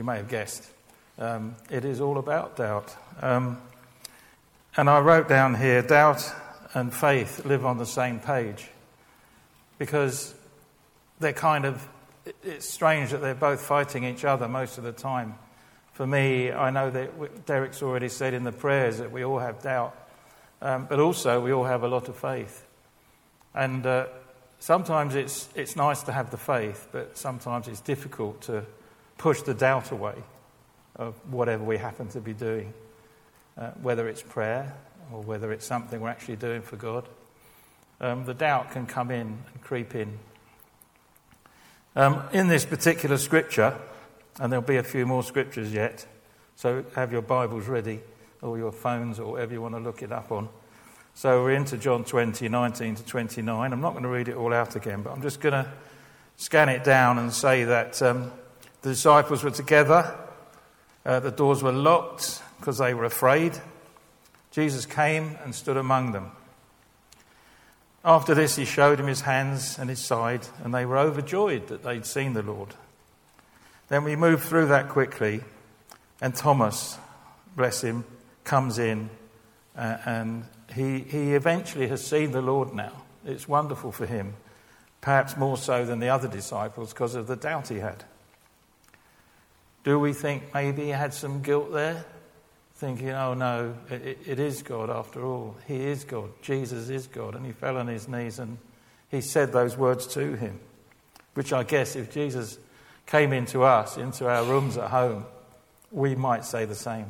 You may have guessed. It is all about doubt. And I wrote down here, doubt and faith live on the same page. Because it's strange that they're both fighting each other most of the time. For me, I know that Derek's already said in the prayers that we all have doubt. But also we all have a lot of faith. And sometimes it's nice to have the faith, but sometimes it's difficult to push the doubt away of whatever we happen to be doing, whether it's prayer or whether it's something we're actually doing for God. The doubt can come in and creep in. In this particular scripture, and there'll be a few more scriptures yet, so have your Bibles ready, or your phones, or whatever you want to look it up on. So we're into John 20, 19 to 29. I'm not going to read it all out again, but I'm just going to scan it down and say that the disciples were together. The doors were locked because they were afraid. Jesus came and stood among them. After this, he showed him his hands and his side, and they were overjoyed that they'd seen the Lord. Then we move through that quickly, and Thomas, bless him, comes in, and he eventually has seen the Lord now. It's wonderful for him, perhaps more so than the other disciples because of the doubt he had. Do we think maybe he had some guilt there? Thinking, oh no, it is God after all. He is God. Jesus is God. And he fell on his knees and he said those words to him. Which I guess if Jesus came into us, into our rooms at home, we might say the same.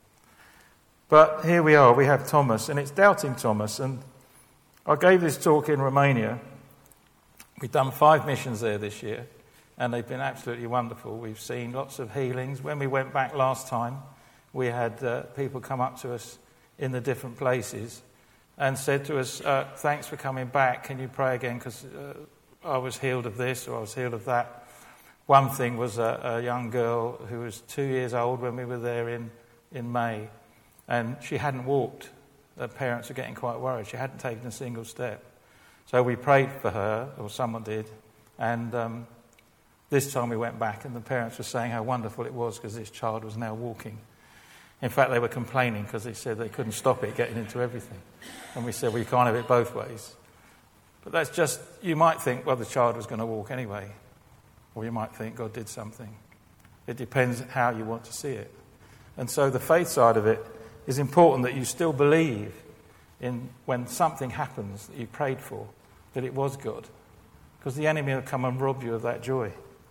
But here we are, we have Thomas, and it's doubting Thomas. And I gave this talk in Romania. We've done 5 missions there this year. And they've been absolutely wonderful. We've seen lots of healings. When we went back last time, we had people come up to us in the different places and said to us, thanks for coming back. Can you pray again? Because I was healed of this or I was healed of that. One thing was a young girl who was 2 years old when we were there in May. And she hadn't walked. Her parents were getting quite worried. She hadn't taken a single step. So we prayed for her, or someone did. And this time we went back and the parents were saying how wonderful it was because this child was now walking. In fact, they were complaining because they said they couldn't stop it getting into everything. And we said, well, you can't have it both ways. But that's just, you might think, well, the child was going to walk anyway. Or you might think God did something. It depends how you want to see it. And so the faith side of it is important, that you still believe in when something happens that you prayed for, that it was God. Because the enemy will come and rob you of that joy.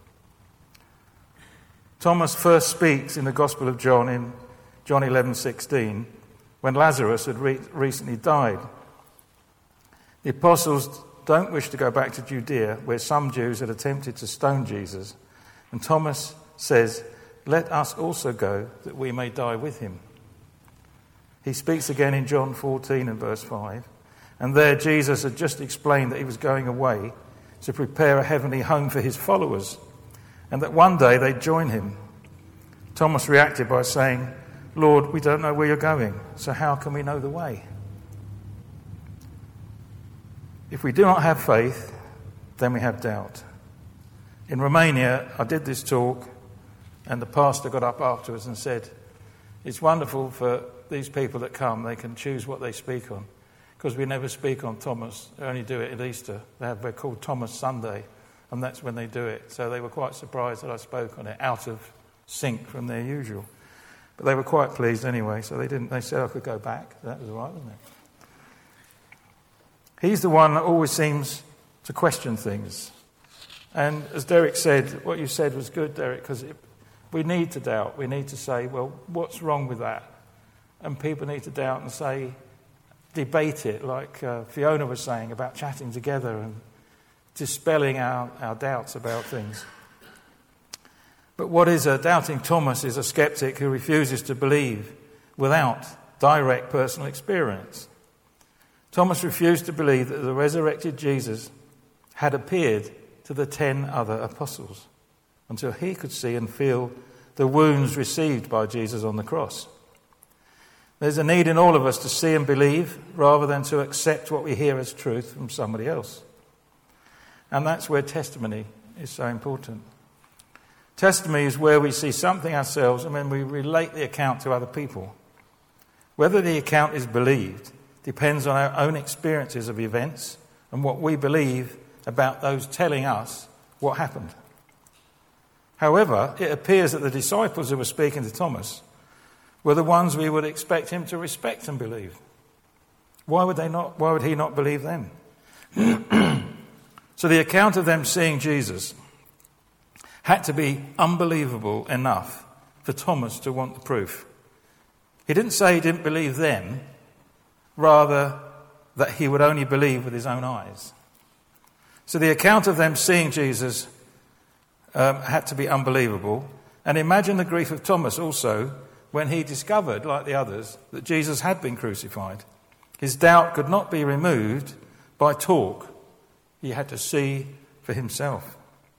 Thomas first speaks in the Gospel of John in John 11:16 when Lazarus had recently died. The apostles don't wish to go back to Judea, where some Jews had attempted to stone Jesus. And Thomas says, let us also go that we may die with him. He speaks again in John 14 and verse 5. And there Jesus had just explained that he was going away to prepare a heavenly home for his followers, and that one day they'd join him. Thomas reacted by saying, Lord, we don't know where you're going, so how can we know the way? If we do not have faith, then we have doubt. In Romania, I did this talk, and the pastor got up afterwards and said, it's wonderful for these people that come, they can choose what they speak on. Because we never speak on Thomas, they only do it at Easter. They're called Thomas Sunday, and that's when they do it. So they were quite surprised that I spoke on it, out of sync from their usual. But they were quite pleased anyway, so they said I could go back. That was all right, wasn't it? He's the one that always seems to question things. And as Derek said, what you said was good, Derek, because we need to doubt. We need to say, well, what's wrong with that? And people need to doubt and say, debate it, like Fiona was saying about chatting together and dispelling our doubts about things. But what is a doubting Thomas is a skeptic who refuses to believe without direct personal experience. Thomas refused to believe that the resurrected Jesus had appeared to the 10 other apostles until he could see and feel the wounds received by Jesus on the cross. There's a need in all of us to see and believe rather than to accept what we hear as truth from somebody else. And that's where testimony is so important. Testimony is where we see something ourselves and then we relate the account to other people. Whether the account is believed depends on our own experiences of events and what we believe about those telling us what happened. However, it appears that the disciples who were speaking to Thomas were the ones we would expect him to respect and believe. Why would he not believe them? So the account of them seeing Jesus had to be unbelievable enough for Thomas to want the proof. He didn't say he didn't believe them, rather that he would only believe with his own eyes. So the account of them seeing Jesus had to be unbelievable. And imagine the grief of Thomas also when he discovered, like the others, that Jesus had been crucified. His doubt could not be removed by talk. He had to see for himself.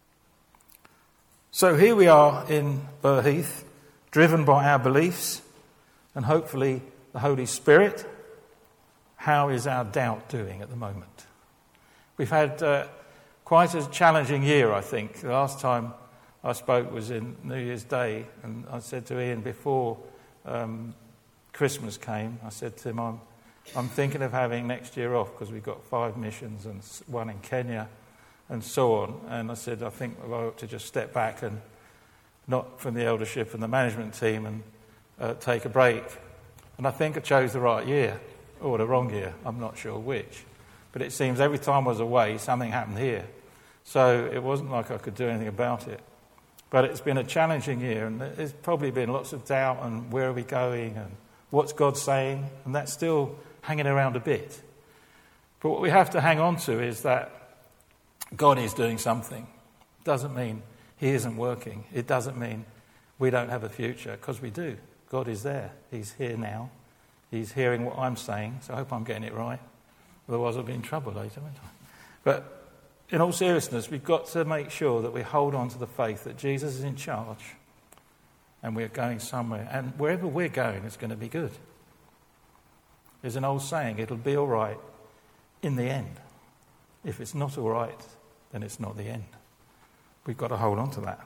So here we are in Burheath, driven by our beliefs and hopefully the Holy Spirit. How is our doubt doing at the moment? We've had quite a challenging year, I think. The last time I spoke was in New Year's Day, and I said to Ian before Christmas came, I said to him, I'm thinking of having next year off because we've got 5 missions and one in Kenya and so on. And I said, I think I ought to just step back and not from the eldership and the management team and take a break. And I think I chose the right year, or the wrong year, I'm not sure which. But it seems every time I was away, something happened here. So it wasn't like I could do anything about it. But it's been a challenging year, and there's probably been lots of doubt and where are we going and what's God saying, and that's still hanging around a bit. But what we have to hang on to is that God is doing something. It doesn't mean he isn't working. It doesn't mean we don't have a future, because we do. God is there. He's here now. He's hearing what I'm saying, so I hope I'm getting it right. Otherwise I'll be in trouble later, won't I? But in all seriousness, we've got to make sure that we hold on to the faith that Jesus is in charge and we're going somewhere. And wherever we're going, it's going to be good. There's an old saying, it'll be all right in the end. If it's not all right, then it's not the end. We've got to hold on to that.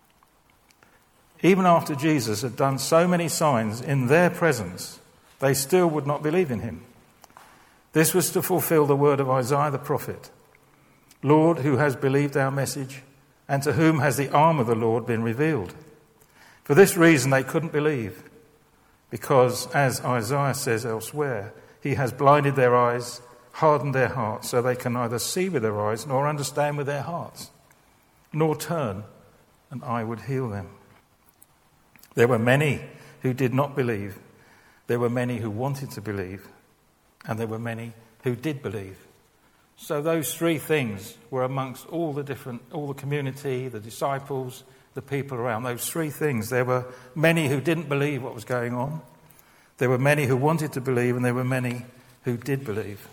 Even after Jesus had done so many signs in their presence, they still would not believe in him. This was to fulfill the word of Isaiah the prophet. Lord, who has believed our message, and to whom has the arm of the Lord been revealed? For this reason they couldn't believe, because, as Isaiah says elsewhere, he has blinded their eyes, hardened their hearts, so they can neither see with their eyes nor understand with their hearts, nor turn, and I would heal them. There were many who did not believe. There were many who wanted to believe, and there were many who did believe. So those 3 things were amongst all the community, the disciples, the people around. Those 3 things. There were many who didn't believe what was going on. There were many who wanted to believe, and there were many who did believe.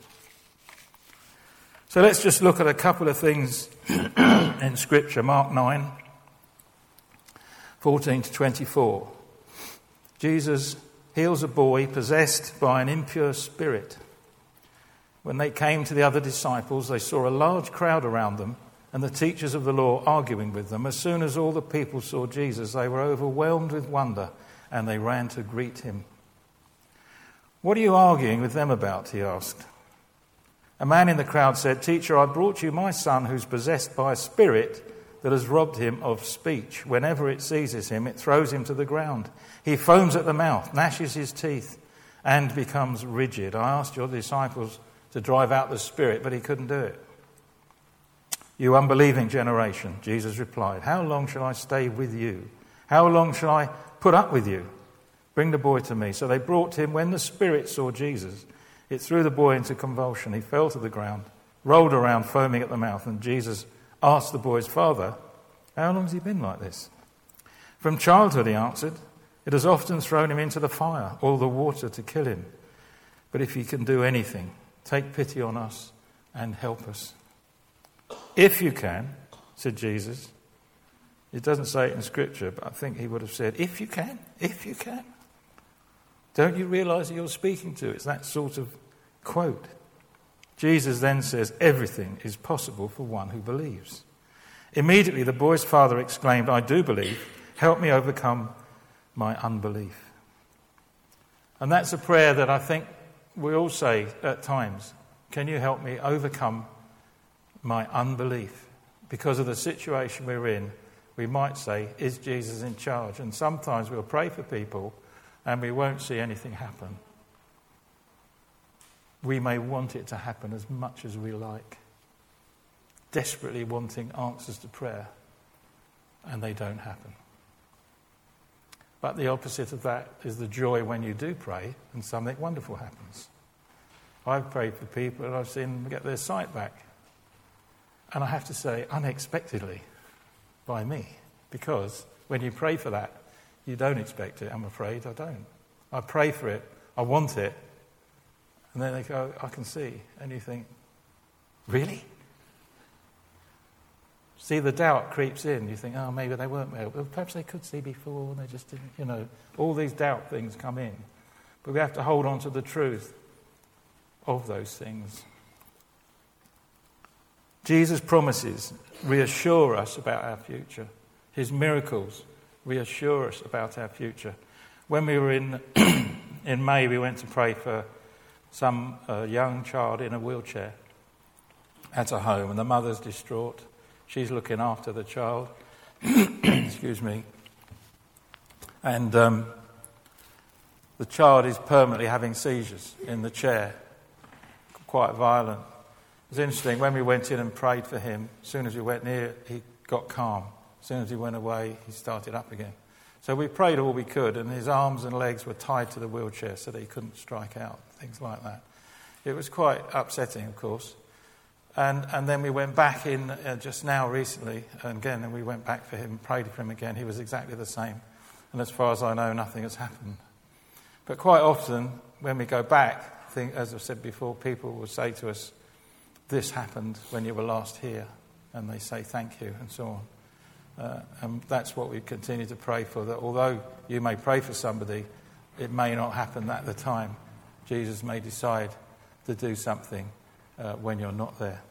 So let's just look at a couple of things in Scripture. Mark 9, 14 to 24. Jesus heals a boy possessed by an impure spirit. When they came to the other disciples, they saw a large crowd around them and the teachers of the law arguing with them. As soon as all the people saw Jesus, they were overwhelmed with wonder and they ran to greet him. What are you arguing with them about? He asked. A man in the crowd said, Teacher, I brought you my son who's possessed by a spirit that has robbed him of speech. Whenever it seizes him, it throws him to the ground. He foams at the mouth, gnashes his teeth, and becomes rigid. I asked your disciples to drive out the spirit, but he couldn't do it. You unbelieving generation, Jesus replied, how long shall I stay with you? How long shall I put up with you? Bring the boy to me. So they brought him. When the spirit saw Jesus, it threw the boy into convulsion. He fell to the ground, rolled around, foaming at the mouth, and Jesus asked the boy's father, how long has he been like this? From childhood, he answered. It has often thrown him into the fire or the water to kill him. But if he can do anything, take pity on us and help us. If you can, said Jesus. It doesn't say it in Scripture, but I think he would have said, if you can, if you can. Don't you realise that you're speaking to? It's that sort of quote. Jesus then says, everything is possible for one who believes. Immediately the boy's father exclaimed, "I do believe. Help me overcome my unbelief." And that's a prayer that I think we all say at times. Can you help me overcome my unbelief? Because of the situation we're in, we might say, is Jesus in charge? And sometimes we'll pray for people and we won't see anything happen. We may want it to happen as much as we like, desperately wanting answers to prayer, and they don't happen. But the opposite of that is the joy when you do pray and something wonderful happens. I've prayed for people and I've seen them get their sight back. And I have to say, unexpectedly, by me. Because when you pray for that, you don't expect it, I'm afraid. I don't. I pray for it, I want it, and then they go, I can see. And you think, really? See, the doubt creeps in. You think, oh, maybe they weren't well. Well, perhaps they could see before and they just didn't, all these doubt things come in. But we have to hold on to the truth of those things. Jesus' promises reassure us about our future. His miracles reassure us about our future. When we were in May, we went to pray for some young child in a wheelchair at a home, and the mother's distraught. She's looking after the child. Excuse me. And the child is permanently having seizures in the chair, quite violent. It was interesting, when we went in and prayed for him, as soon as we went near, he got calm. As soon as he went away, he started up again. So we prayed all we could, and his arms and legs were tied to the wheelchair so that he couldn't strike out, things like that. It was quite upsetting, of course. And then we went back in just now recently, and again, and we went back for him, prayed for him again. He was exactly the same. And as far as I know, nothing has happened. But quite often, when we go back, I think, as I've said before, people will say to us, this happened when you were last here, and they say thank you, and so on. And that's what we continue to pray for, that although you may pray for somebody, it may not happen at the time. Jesus may decide to do something when you're not there.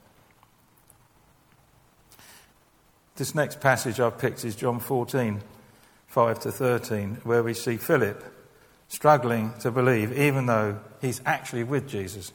This next passage I've picked is John 14, 5-13, where we see Philip struggling to believe, even though he's actually with Jesus.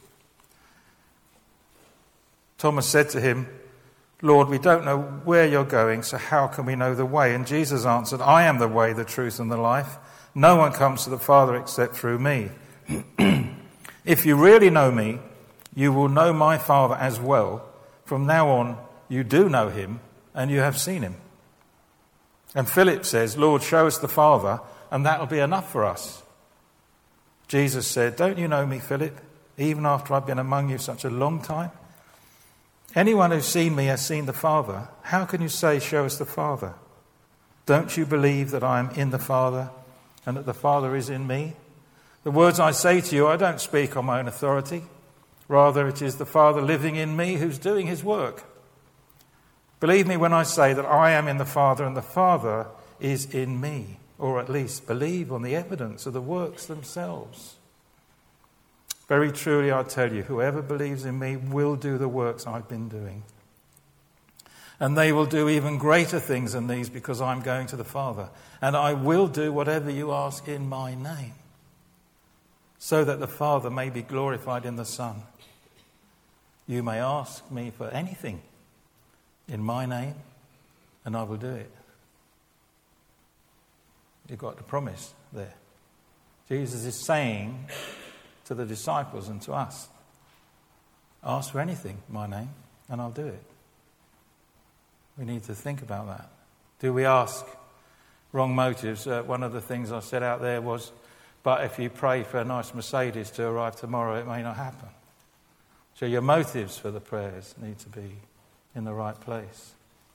Thomas said to him, "Lord, we don't know where you're going, so how can we know the way?" And Jesus answered, "I am the way, the truth, and the life. No one comes to the Father except through me. If you really know me, you will know my Father as well. From now on, you do know him, and you have seen him." And Philip says, "Lord, show us the Father, and that will be enough for us." Jesus said, "Don't you know me, Philip, even after I've been among you such a long time? Anyone who's seen me has seen the Father. How can you say, 'Show us the Father'? Don't you believe that I am in the Father and that the Father is in me? The words I say to you, I don't speak on my own authority. Rather, it is the Father living in me who's doing his work. Believe me when I say that I am in the Father and the Father is in me. Or at least believe on the evidence of the works themselves. Very truly I tell you, whoever believes in me will do the works I've been doing. And they will do even greater things than these, because I'm going to the Father. And I will do whatever you ask in my name, so that the Father may be glorified in the Son. You may ask me for anything in my name, and I will do it." You've got the promise there. Jesus is saying to the disciples and to us, ask for anything in my name, and I'll do it. We need to think about that. Do we ask wrong motives? One of the things I said out there was, but if you pray for a nice Mercedes to arrive tomorrow, it may not happen. So your motives for the prayers need to be in the right place.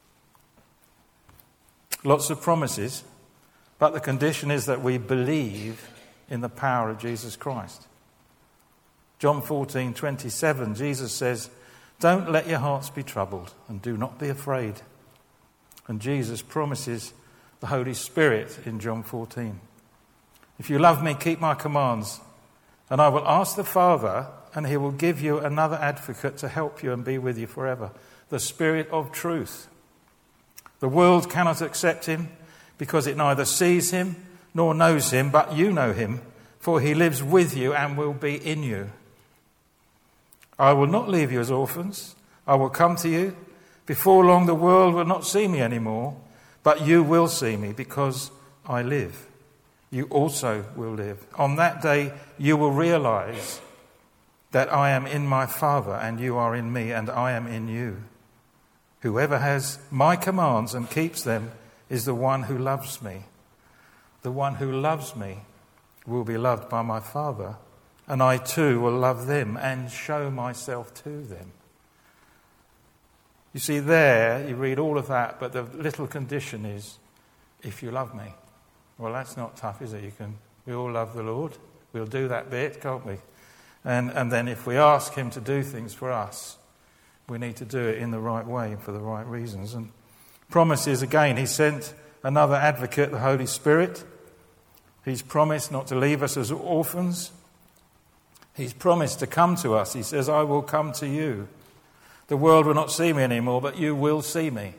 Lots of promises, but the condition is that we believe in the power of Jesus Christ. John 14:27, Jesus says, "Don't let your hearts be troubled, and do not be afraid." And Jesus promises the Holy Spirit in John 14. "If you love me, keep my commands, and I will ask the Father, and he will give you another advocate to help you and be with you forever, the Spirit of truth. The world cannot accept him because it neither sees him nor knows him, but you know him, for he lives with you and will be in you. I will not leave you as orphans. I will come to you. Before long the world will not see me anymore, but you will see me because I live. You also will live. On that day you will realize that I am in my Father and you are in me and I am in you. Whoever has my commands and keeps them is the one who loves me. The one who loves me will be loved by my Father, and I too will love them and show myself to them. You see, there you read all of that, but the little condition is, if you love me. Well, that's not tough, is it? We all love the Lord. We'll do that bit, can't we? And then if we ask him to do things for us, we need to do it in the right way for the right reasons. And promises, again, he sent another advocate, the Holy Spirit. He's promised not to leave us as orphans. He's promised to come to us. He says, I will come to you. The world will not see me anymore, but you will see me.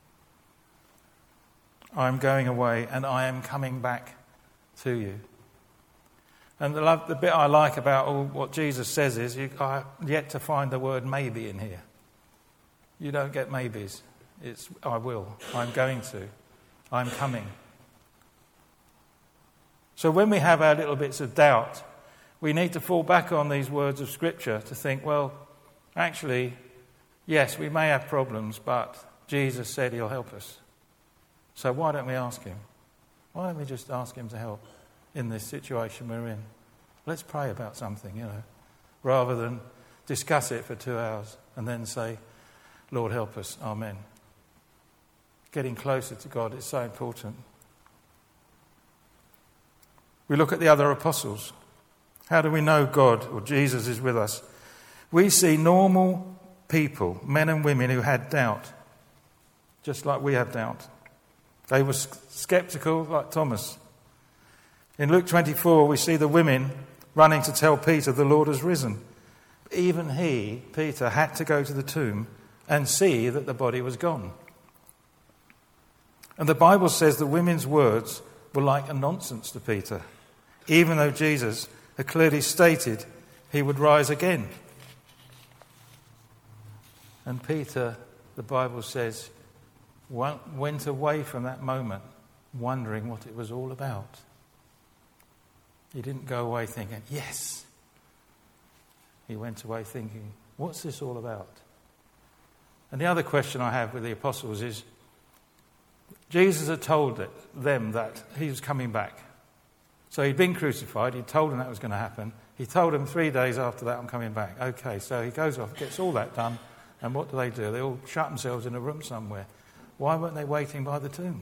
I am going away and I am coming back to you. And the bit I like about all what Jesus says is, I have yet to find the word maybe in here. You don't get maybes. It's I will. I'm going to. I'm coming. So when we have our little bits of doubt, we need to fall back on these words of Scripture to think, well, actually, yes, we may have problems, but Jesus said he'll help us. So why don't we ask him? Why don't we just ask him to help in this situation we're in? Let's pray about something, rather than discuss it for 2 hours and then say, Lord, help us. Amen. Getting closer to God is so important. We look at the other apostles. How do we know God or Jesus is with us? We see normal people, men and women who had doubt, just like we have doubt. They were sceptical like Thomas. In Luke 24, we see the women running to tell Peter the Lord has risen. Even he, Peter, had to go to the tomb and see that the body was gone. And the Bible says the women's words were like a nonsense to Peter, even though Jesus had clearly stated he would rise again. And Peter, the Bible says, went away from that moment wondering what it was all about. He didn't go away thinking, yes. He went away thinking, what's this all about? And the other question I have with the apostles is, Jesus had told them that he was coming back. So he'd been crucified, he told them that was going to happen. He told them 3 days after that, I'm coming back. Okay, so he goes off, gets all that done, and what do? They all shut themselves in a room somewhere. Why weren't they waiting by the tomb?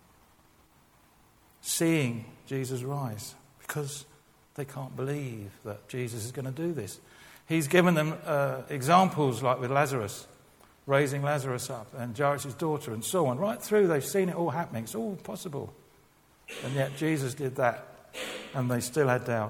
Seeing Jesus rise. Because they can't believe that Jesus is going to do this. He's given them examples like with Lazarus, raising Lazarus up, and Jairus' daughter, and so on. Right through, they've seen it all happening. It's all possible. And yet Jesus did that, and they still had doubt.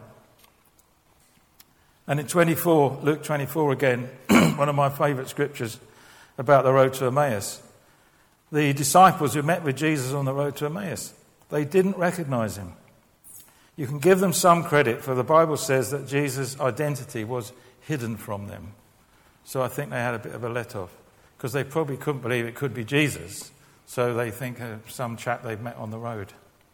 And in Luke 24 again, one of my favourite scriptures about the road to Emmaus. The disciples who met with Jesus on the road to Emmaus, they didn't recognise him. You can give them some credit, for the Bible says that Jesus' identity was hidden from them. So I think they had a bit of a let-off, because they probably couldn't believe it could be Jesus. So they think of some chap they've met on the road.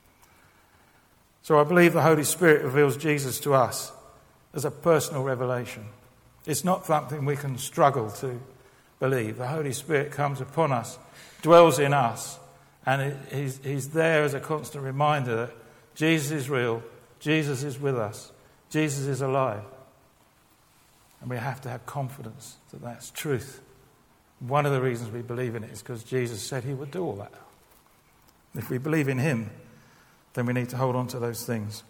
So I believe the Holy Spirit reveals Jesus to us as a personal revelation. It's not something we can struggle to believe. The Holy Spirit comes upon us, dwells in us, and he's there as a constant reminder that Jesus is real, Jesus is with us, Jesus is alive. And we have to have confidence that that's truth. One of the reasons we believe in it is because Jesus said he would do all that. If we believe in him, then we need to hold on to those things.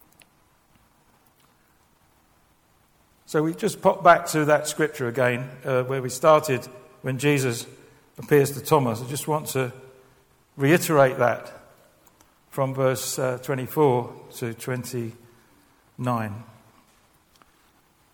So we just pop back to that scripture again, where we started when Jesus appears to Thomas. I just want to reiterate that from verse 24 to 29.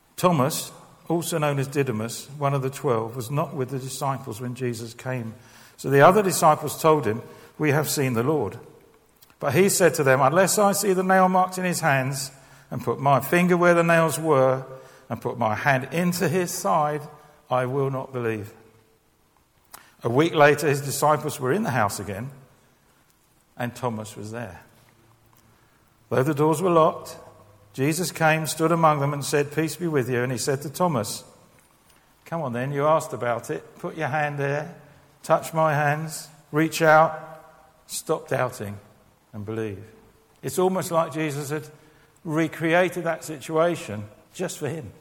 Thomas, also known as Didymus, one of the 12, was not with the disciples when Jesus came So the other disciples told him, "We have seen the Lord." But he said to them, "Unless I see the nail marks in his hands, and put my finger where the nails were, and put my hand into his side, I will not believe." A week later, his disciples were in the house again, and Thomas was there. Though the doors were locked, Jesus came, stood among them, and said, "Peace be with you." And he said to Thomas, "Come on then, you asked about it. Put your hand there, touch my hands, reach out, stop doubting, and believe." It's almost like Jesus had recreated that situation just for him.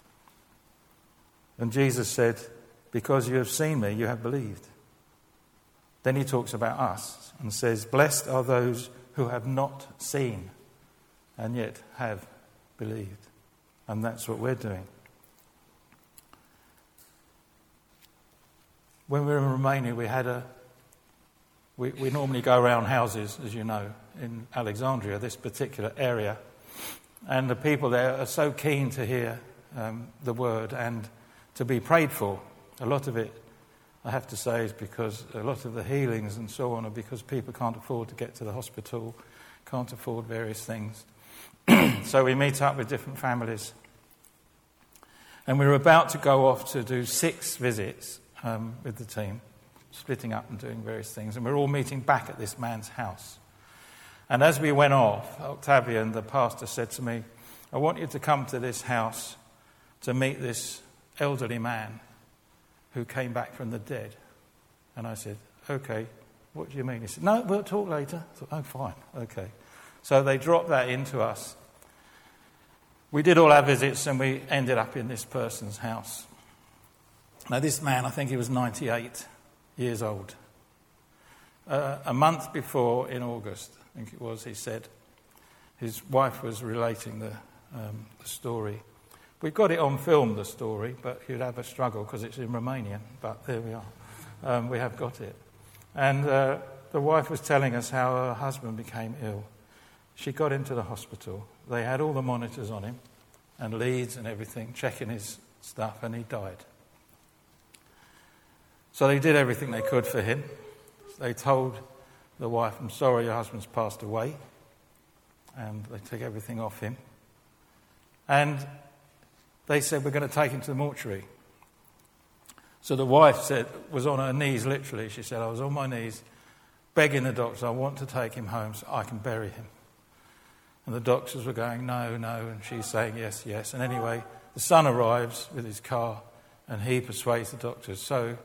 And Jesus said, "Because you have seen me, you have believed." Then he talks about us and says, "Blessed are those who have not seen and yet have believed." And that's what we're doing. When we were in Romania, we normally go around houses, as you know, in Alexandria, this particular area. And the people there are so keen to hear the word and to be prayed for. A lot of it, I have to say, is because a lot of the healings and so on are because people can't afford to get to the hospital, can't afford various things. So we meet up with different families. And we were about to go off to do 6 visits with the team, splitting up and doing various things. And we're all meeting back at this man's house. And as we went off, Octavian, the pastor, said to me, "I want you to come to this house to meet this elderly man who came back from the dead." And I said, "Okay, what do you mean?" He said, "No, we'll talk later." I thought, "Oh, fine, okay." So they dropped that into us. We did all our visits and we ended up in this person's house. Now this man, I think he was 98 years old. A month before, in August, I think it was, he said, his wife was relating the story. We've got it on film, the story, but you'd have a struggle because it's in Romanian, but there we are. We have got it. And the wife was telling us how her husband became ill. She got into the hospital. They had all the monitors on him and leads and everything, checking his stuff, and he died. So they did everything they could for him. They told the wife, "I'm sorry, your husband's passed away." And they took everything off him. And they said, "We're going to take him to the mortuary." So the wife was on her knees, literally. She said, "I was on my knees begging the doctors, I want to take him home so I can bury him." And the doctors were going, "No, no," and she's saying, "Yes, yes." And anyway, the son arrives with his car and he persuades the doctors. So,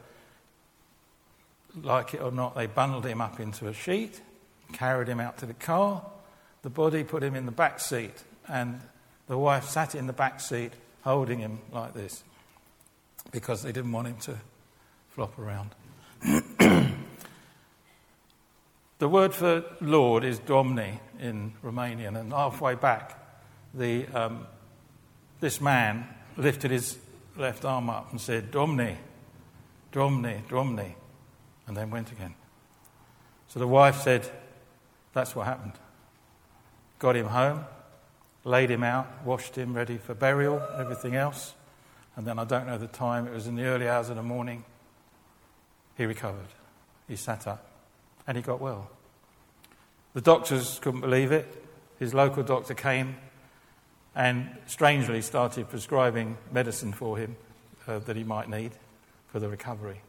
like it or not, they bundled him up into a sheet, carried him out to the car, the body put him in the back seat, and the wife sat in the back seat holding him like this because they didn't want him to flop around. The word for Lord is Domni in Romanian, and halfway back, this man lifted his left arm up and said, "Domni, Domni, Domni," and then went again. So the wife said, that's what happened. Got him home, laid him out, washed him, ready for burial, everything else, and then I don't know the time, it was in the early hours of the morning, he recovered. He sat up. And he got well. The doctors couldn't believe it. His local doctor came and strangely started prescribing medicine for him that he might need for the recovery.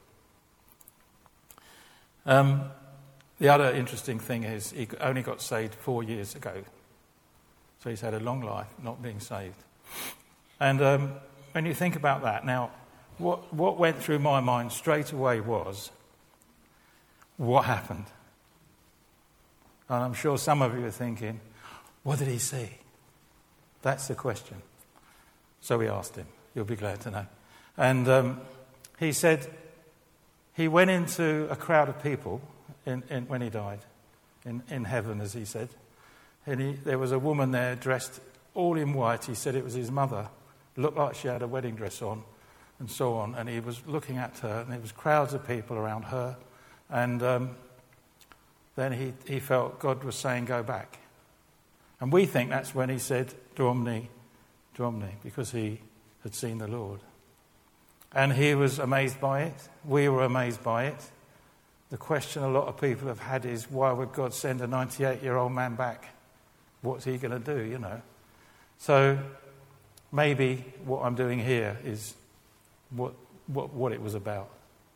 The other interesting thing is he only got saved 4 years ago. So he's had a long life not being saved. And when you think about that, now, what went through my mind straight away was, what happened? And I'm sure some of you are thinking, what did he see? That's the question. So we asked him. You'll be glad to know. And he said he went into a crowd of people when he died, in heaven, as he said. And there was a woman there dressed all in white. He said it was his mother. Looked like she had a wedding dress on and so on. And he was looking at her, and there was crowds of people around her. And then he felt God was saying, "Go back." And we think that's when he said, "Domni, Domni," because he had seen the Lord. And he was amazed by it. We were amazed by it. The question a lot of people have had is, why would God send a 98-year-old man back? What's he going to do, you know? So maybe what I'm doing here is what it was about.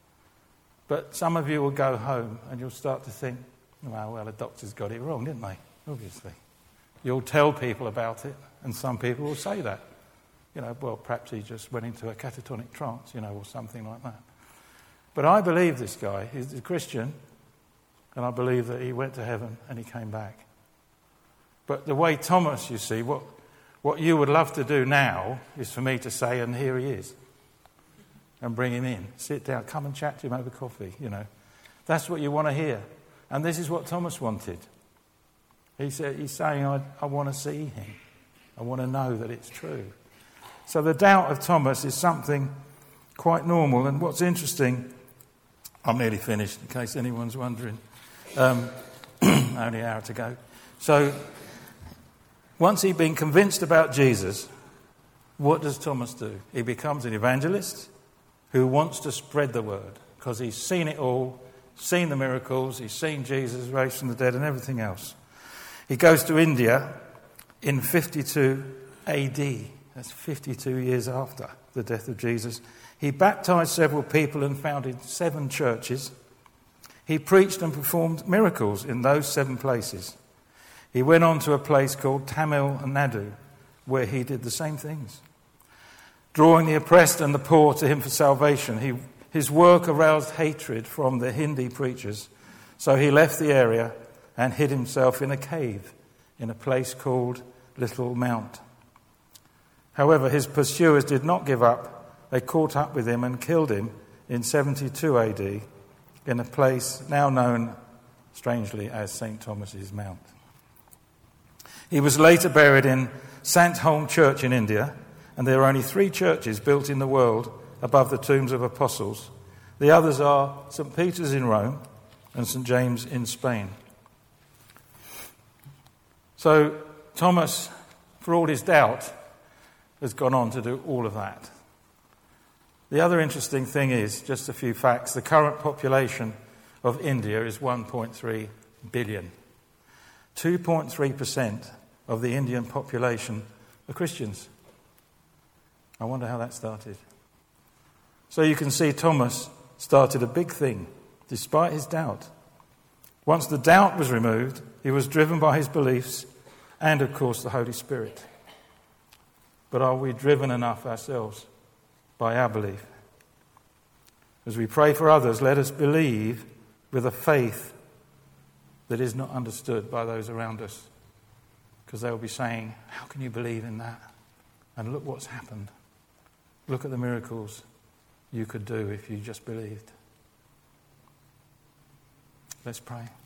But some of you will go home and you'll start to think, well, the doctors got it wrong, didn't they? Obviously. You'll tell people about it, and some people will say that. You know, well, perhaps he just went into a catatonic trance, you know, or something like that. But I believe this guy. He's a Christian, and I believe that he went to heaven and he came back. But the way Thomas, you see, what you would love to do now is for me to say, and here he is, and bring him in. Sit down, come and chat to him over coffee, you know. That's what you want to hear. And this is what Thomas wanted. He's saying, I want to see him. I want to know that it's true. So the doubt of Thomas is something quite normal. And what's interesting, I'm nearly finished, in case anyone's wondering. Only an hour to go. So once he'd been convinced about Jesus, what does Thomas do? He becomes an evangelist who wants to spread the word, because he's seen it all, seen the miracles, he's seen Jesus raised from the dead and everything else. He goes to India in 52 AD. That's 52 years after the death of Jesus. He baptized several people and founded 7 churches. He preached and performed miracles in those 7 places. He went on to a place called Tamil Nadu, where he did the same things, drawing the oppressed and the poor to him for salvation. His work aroused hatred from the Hindi preachers, so he left the area and hid himself in a cave in a place called Little Mount. However, his pursuers did not give up. They caught up with him and killed him in 72 AD in a place now known, strangely, as St. Thomas's Mount. He was later buried in Sant Holm Church in India, and there are only 3 churches built in the world above the tombs of apostles. The others are St. Peter's in Rome and St. James in Spain. So Thomas, for all his doubt, has gone on to do all of that. The other interesting thing is, just a few facts, the current population of India is 1.3 billion. 2.3% of the Indian population are Christians. I wonder how that started. So you can see Thomas started a big thing, despite his doubt. Once the doubt was removed, he was driven by his beliefs and, of course, the Holy Spirit. But are we driven enough ourselves by our belief? As we pray for others, let us believe with a faith that is not understood by those around us. Because they'll be saying, how can you believe in that? And look what's happened. Look at the miracles you could do if you just believed. Let's pray.